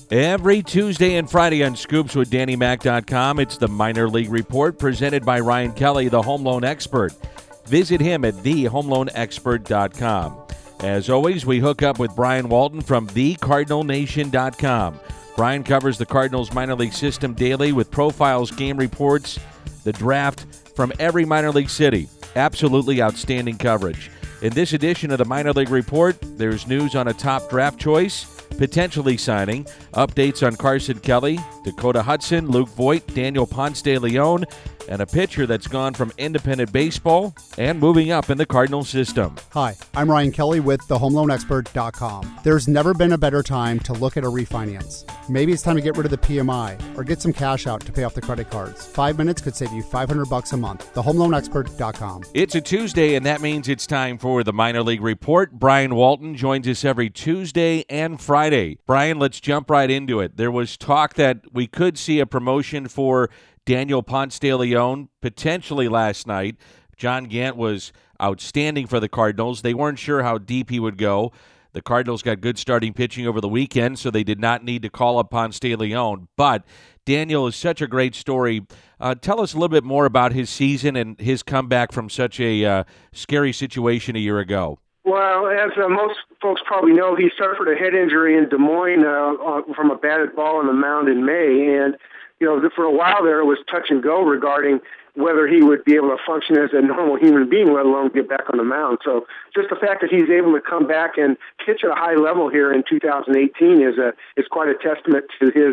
Every Tuesday and Friday on ScoopsWithDannyMac.com, it's the Minor League Report presented by Ryan Kelly, the home loan expert. Visit him at thehomeloanexpert.com. As always, we hook up with Brian Walton from thecardinalnation.com. Brian covers the Cardinals minor league system daily with profiles, game reports, the draft from every minor league city. Absolutely outstanding coverage. In this edition of the Minor League Report, there's news on a top draft choice, potentially signing, updates on Carson Kelly, Dakota Hudson, Luke Voit, Daniel Ponce de Leon, and a pitcher that's gone from independent baseball and moving up in the Cardinals system. Hi, I'm Ryan Kelly with thehomeloanexpert.com. There's never been a better time to look at a refinance. Maybe it's time to get rid of the PMI or get some cash out to pay off the credit cards. 5 minutes could save you $500 a month. Thehomeloanexpert.com. It's a Tuesday, and that means it's time for the Minor League Report. Brian Walton joins us every Tuesday and Friday. Brian, let's jump right into it. There was talk that we could see a promotion for Daniel Ponce de Leon potentially last night. John Gant was outstanding for the Cardinals. They weren't sure how deep he would go. The Cardinals got good starting pitching over the weekend, so they did not need to call up Ponce de Leon. But Daniel is such a great story. Tell us a little bit more about his season and his comeback from such a scary situation a year ago. Well, as most folks probably know, he suffered a head injury in Des Moines from a batted ball on the mound in May. And, you know, for a while there, it was touch and go regarding whether he would be able to function as a normal human being, let alone get back on the mound. So just the fact that he's able to come back and pitch at a high level here in 2018 is quite a testament to his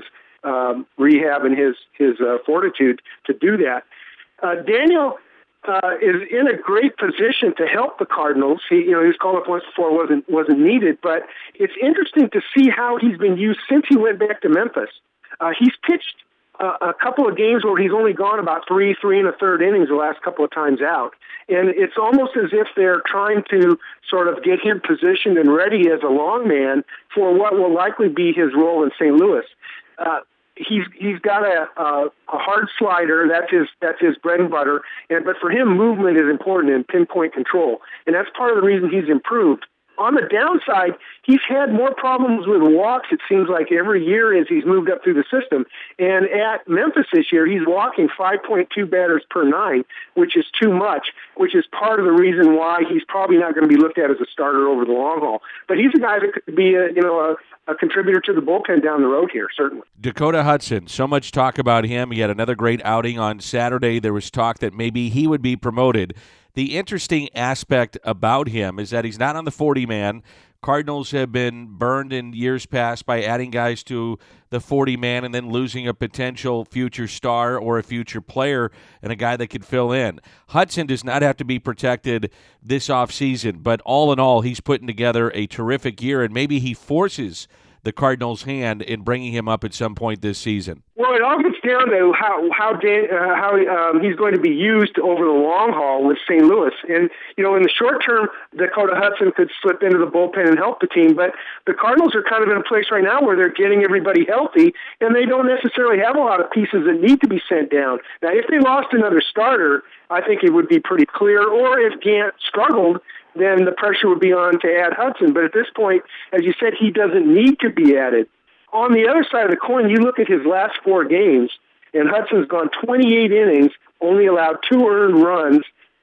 rehab and his fortitude to do that. Daniel is in a great position to help the Cardinals. He was called up once before, wasn't needed, but it's interesting to see how he's been used since he went back to Memphis. He's pitched a couple of games where he's only gone about three and a third innings the last couple of times out. And it's almost as if they're trying to sort of get him positioned and ready as a long man for what will likely be his role in St. Louis. He's got a hard slider. That's his bread and butter. But for him, movement is important and pinpoint control. And that's part of the reason he's improved. On the downside, he's had more problems with walks, it seems like, every year as he's moved up through the system. And at Memphis this year, he's walking 5.2 batters per nine, which is too much, which is part of the reason why he's probably not going to be looked at as a starter over the long haul. But he's a guy that could be a contributor to the bullpen down the road here, certainly. Dakota Hudson, so much talk about him. He had another great outing on Saturday. There was talk that maybe he would be promoted. The interesting aspect about him is that he's not on the 40-man. Cardinals have been burned in years past by adding guys to the 40-man and then losing a potential future star or a future player and a guy that could fill in. Hudson does not have to be protected this offseason, but all in all, he's putting together a terrific year, and maybe he forces the Cardinals' hand in bringing him up at some point this season. Well, it all gets down to how he's going to be used over the long haul with St. Louis. And, in the short term, Dakota Hudson could slip into the bullpen and help the team. But the Cardinals are kind of in a place right now where they're getting everybody healthy, and they don't necessarily have a lot of pieces that need to be sent down. Now, if they lost another starter, I think it would be pretty clear. Or if Gant struggled, then the pressure would be on to add Hudson. But at this point, as you said, he doesn't need to be added. On the other side of the coin, you look at his last 4 games, and Hudson's gone 28 innings, only allowed 2 earned runs.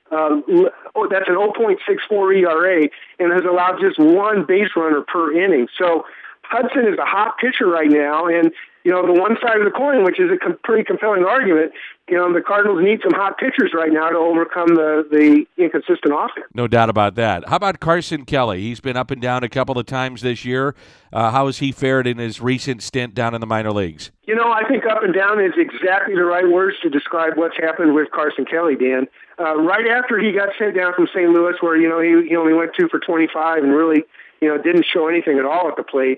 That's an 0.64 ERA, and has allowed just 1 base runner per inning. So Hudson is a hot pitcher right now, and the one side of the coin, which is a pretty compelling argument, the Cardinals need some hot pitchers right now to overcome the inconsistent offense. No doubt about that. How about Carson Kelly? He's been up and down a couple of times this year. How has he fared in his recent stint down in the minor leagues? I think up and down is exactly the right words to describe what's happened with Carson Kelly, Dan. Right after he got sent down from St. Louis, where, he only went 2 for 25 and really, didn't show anything at all at the plate,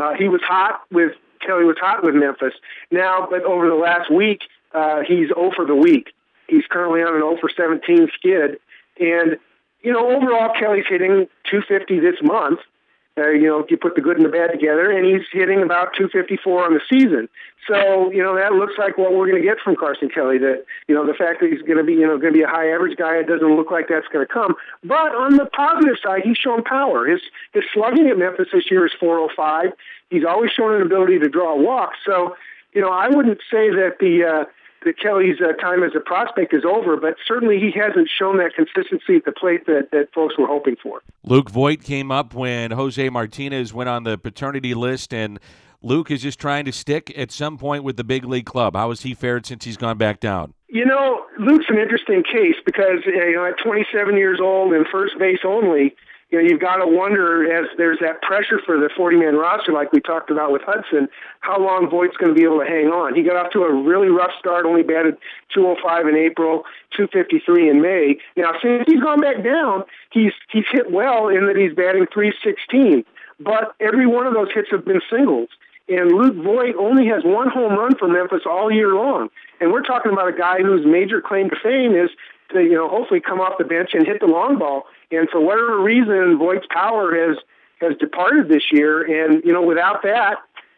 Kelly was hot with Memphis. Now, but over the last week, he's 0 for the week. He's currently on an 0 for 17 skid. And, overall, Kelly's hitting .250 this month. You put the good and the bad together, and he's hitting about 254 on the season. So, that looks like what we're going to get from Carson Kelly. That, the fact that he's going to be, going to be a high average guy, it doesn't look like that's going to come. But on the positive side, he's shown power. His slugging at Memphis this year is .405. He's always shown an ability to draw walks. So, I wouldn't say that that Kelly's time as a prospect is over, but certainly he hasn't shown that consistency at the plate that folks were hoping for. Luke Voit came up when Jose Martinez went on the paternity list, and Luke is just trying to stick at some point with the big league club. How has he fared since he's gone back down? Luke's an interesting case because, at 27 years old and first base only, you've got to wonder, as there's that pressure for the 40-man roster like we talked about with Hudson, how long Voigt's going to be able to hang on. He got off to a really rough start, only batted .205 in April, .253 in May. Now, since he's gone back down, he's hit well in that he's batting .316, but every one of those hits have been singles. And Luke Voit only has one home run for Memphis all year long. And we're talking about a guy whose major claim to fame is to, hopefully come off the bench and hit the long ball. And for whatever reason, Voigt's power has departed this year. And, without that,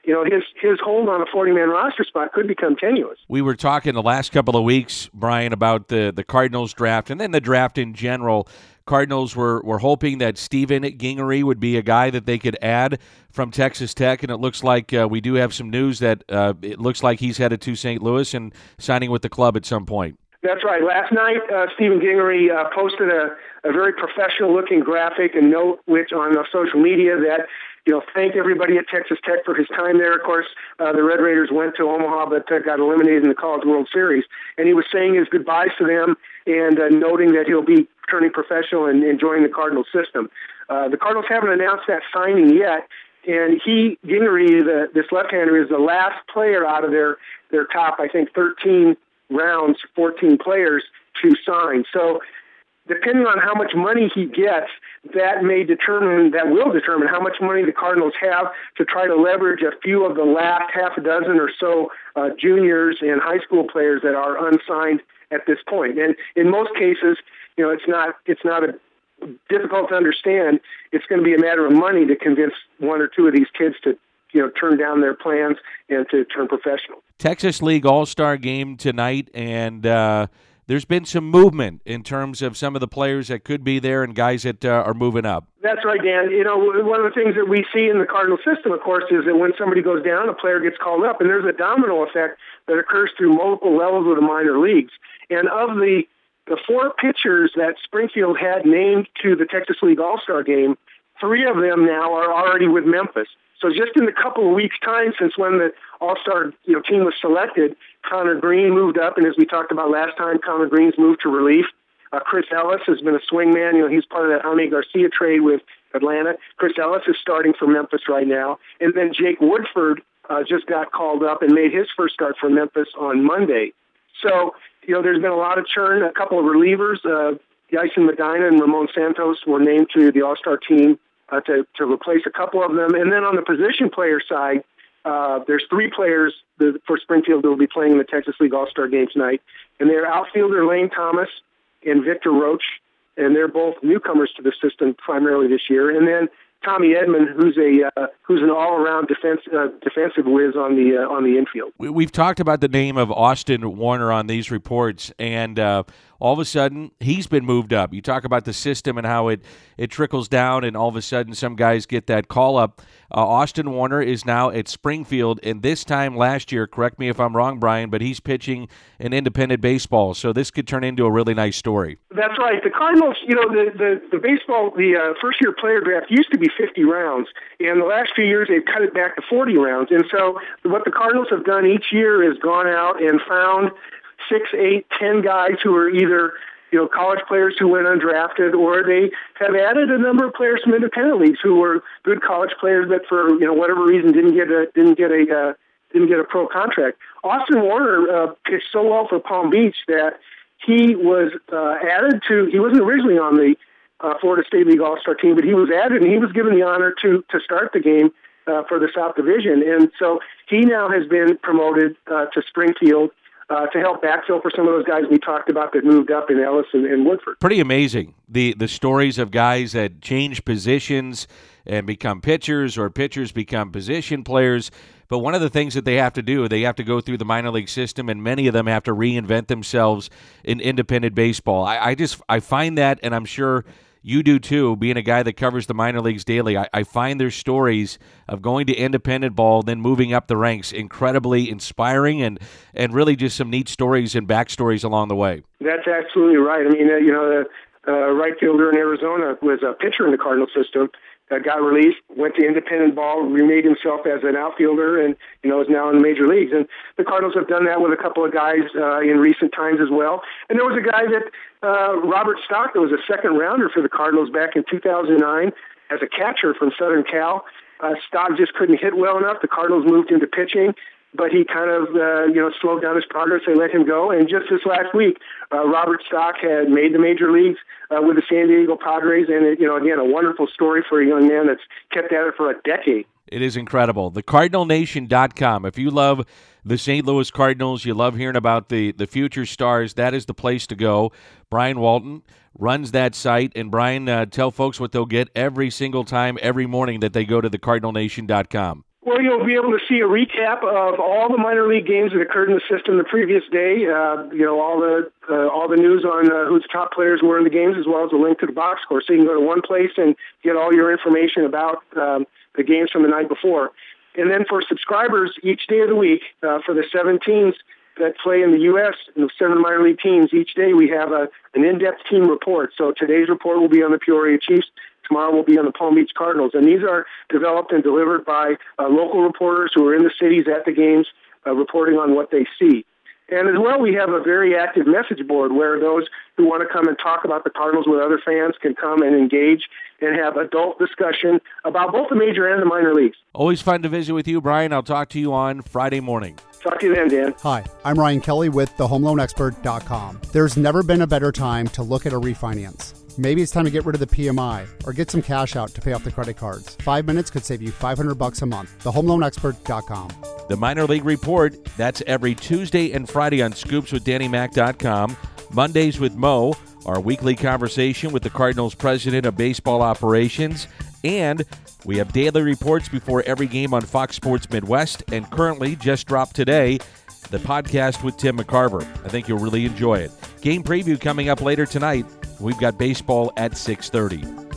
his hold on a 40-man roster spot could become tenuous. We were talking the last couple of weeks, Brian, about the Cardinals draft and then the draft in general. Cardinals were hoping that Stephen Gingery would be a guy that they could add from Texas Tech, and it looks like we do have some news that it looks like he's headed to St. Louis and signing with the club at some point. That's right. Last night, Stephen Gingery posted a very professional-looking graphic and note on social media that, thanked everybody at Texas Tech for his time there. Of course, the Red Raiders went to Omaha, but got eliminated in the College World Series. And he was saying his goodbyes to them and noting that he'll be turning professional and joining the Cardinals system. The Cardinals haven't announced that signing yet. And Gingery, this left-hander, is the last player out of their top, I think, 13 rounds, 14 players to sign. So depending on how much money he gets, that will determine how much money the Cardinals have to try to leverage a few of the last half a dozen or so juniors and high school players that are unsigned at this point. And in most cases, it's not a difficult to understand. It's going to be a matter of money to convince one or two of these kids to turn down their plans and to turn professional. Texas League All-Star game tonight, and there's been some movement in terms of some of the players that could be there and guys that are moving up. That's right, Dan. One of the things that we see in the Cardinal system, of course, is that when somebody goes down, a player gets called up, and there's a domino effect that occurs through multiple levels of the minor leagues. And of the four pitchers that Springfield had named to the Texas League All-Star game, three of them now are already with Memphis. So just in a couple of weeks' time since when the All-Star team was selected, Connor Green moved up, and as we talked about last time, Connor Green's moved to relief. Chris Ellis has been a swingman. He's part of that Jaime Garcia trade with Atlanta. Chris Ellis is starting for Memphis right now. And then Jake Woodford just got called up and made his first start for Memphis on Monday. So, there's been a lot of churn. A couple of relievers, Dyson Medina and Ramon Santos, were named to the All-Star team to replace a couple of them. And then on the position player side, there's three players for Springfield that will be playing in the Texas League All-Star game tonight. And they're outfielder Lane Thomas and Victor Roach, and they're both newcomers to the system primarily this year. And then Tommy Edmond, who's an all-around defensive whiz on the infield. We've talked about the name of Austin Warner on these reports, and all of a sudden he's been moved up. You talk about the system and how it trickles down, and all of a sudden some guys get that call up. Austin Warner is now at Springfield, and this time last year, correct me if I'm wrong, Brian, but he's pitching in independent baseball, so this could turn into a really nice story. That's right. The Cardinals, the baseball, the first-year player draft used to be 50 rounds, and the last few years they've cut it back to 40 rounds. And so what the Cardinals have done each year is gone out and found 6, 8, 10 guys who are either college players who went undrafted, or they have added a number of players from independent leagues who were good college players that for whatever reason didn't get a pro contract. Austin Warner pitched so well for Palm Beach that he was added to. He wasn't originally on the Florida State League All-Star team, but he was added and he was given the honor to start the game for the South Division. And so he now has been promoted to Springfield. to help backfill for some of those guys we talked about that moved up in Ellis and Woodford. Pretty amazing, the stories of guys that change positions and become pitchers, or pitchers become position players. But one of the things that they have to do, they have to go through the minor league system, and many of them have to reinvent themselves in independent baseball. I find that, and I'm sure you do too, being a guy that covers the minor leagues daily, I find their stories of going to independent ball, then moving up the ranks, incredibly inspiring, and really just some neat stories and backstories along the way. That's absolutely right. I mean, the right fielder in Arizona was a pitcher in the Cardinal system. Got released, went to independent ball, remade himself as an outfielder, and is now in the major leagues. And the Cardinals have done that with a couple of guys in recent times as well. And there was a guy that Robert Stock, that was a second rounder for the Cardinals back in 2009 as a catcher from Southern Cal. Stock just couldn't hit well enough. The Cardinals moved into pitching, but he kind of slowed down his progress. They let him go. And just this last week, Robert Stock had made the major leagues with the San Diego Padres, and again, a wonderful story for a young man that's kept at it for a decade. It is incredible. TheCardinalNation.com. If you love the St. Louis Cardinals, you love hearing about the future stars, that is the place to go. Brian Walton runs that site. And Brian, tell folks what they'll get every single time, every morning that they go to TheCardinalNation.com. Well, you'll be able to see a recap of all the minor league games that occurred in the system the previous day. All the news on who the top players were in the games, as well as a link to the box score. So you can go to one place and get all your information about the games from the night before. And then for subscribers, each day of the week, for the 7 teams that play in the U.S., and the 7 minor league teams, each day we have an in-depth team report. So today's report will be on the Peoria Chiefs. Tomorrow will be on the Palm Beach Cardinals. And these are developed and delivered by local reporters who are in the cities at the games, reporting on what they see. And as well, we have a very active message board where those who want to come and talk about the Cardinals with other fans can come and engage and have adult discussion about both the major and the minor leagues. Always fun to visit with you, Brian. I'll talk to you on Friday morning. Talk to you then, Dan. Hi, I'm Ryan Kelly with thehomeloanexpert.com. There's never been a better time to look at a refinance. Maybe it's time to get rid of the PMI or get some cash out to pay off the credit cards. 5 minutes could save you $500 a month. Thehomeloanexpert.com. The Minor League Report, that's every Tuesday and Friday on ScoopsWithDannyMac.com. Mondays with Mo, our weekly conversation with the Cardinals president of baseball operations. And we have daily reports before every game on Fox Sports Midwest. And currently, just dropped today, the podcast with Tim McCarver. I think you'll really enjoy it. Game preview coming up later tonight. We've got baseball at 6:30.